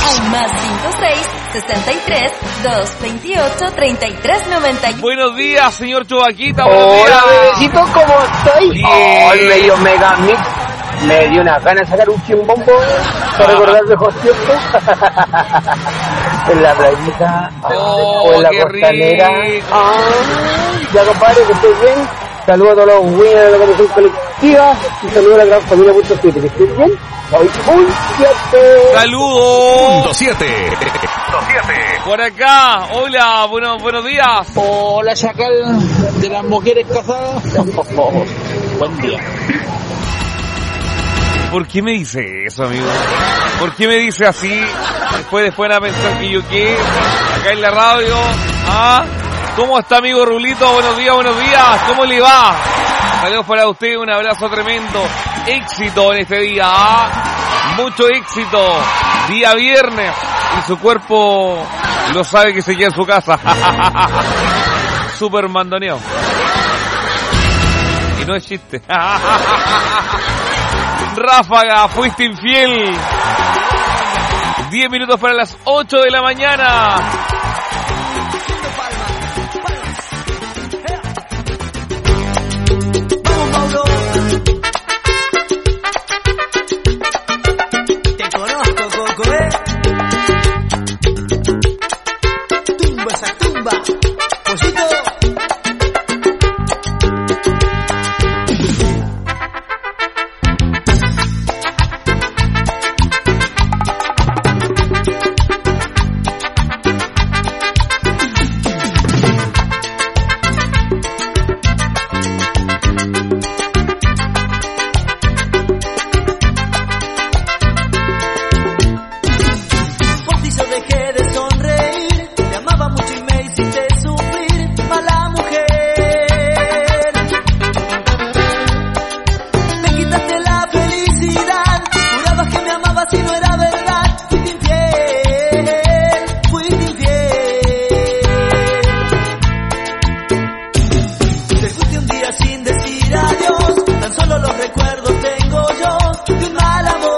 Más 56-63-228-3390. Buenos días, señor Chubaquita. Hola, bebecito, ¿cómo estoy? Bien. Oh, medio mega mix. Me dio una gana de sacar un chimbombo para recordar mejor tiempo. En la playita, o en la costanera. Ya, compadre, que estés bien. Saludos a todos los winners de la comisión colectiva y saludos a la gran familia Punto 7. Que estés bien. Hoy un 7. Saludos. Punto 7. Por acá. Hola, buenos días. Hola, chacal de las mujeres casadas. Buen día. ¿Por qué me dice eso, amigo? ¿Por qué me dice así? Después van a pensar que yo qué. Acá en la radio. ¿Cómo está, amigo Rulito? Buenos días. ¿Cómo le va? Saludos para usted, un abrazo tremendo. Éxito en este día. Mucho éxito. Día viernes. Y su cuerpo lo sabe que se queda en su casa. Super mandoneo. Y no es chiste. Ráfaga, fuiste infiel. 10 minutos para las 8 de la mañana. Te conozco, Coco, Tumba esa tumba, pollito. Si no era